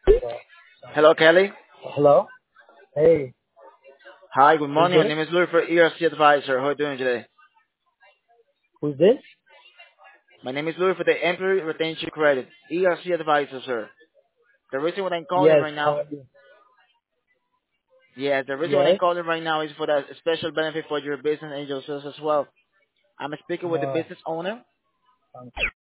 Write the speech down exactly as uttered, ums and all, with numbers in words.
So, Hello, Kelly. hello. Hey, Hi, good who's morning. My this? name is Louis for E R C Advisor. How are you doing today? Who's this? My name is Louis for the Employee Retention Credit. E R C Advisor, sir. The reason what I'm calling Yes. right How now, are you? yeah, the reason what I'm Yes. calling right now is for the special benefit for your business angel sales as well. I'm speaking with the Uh, business owner. um,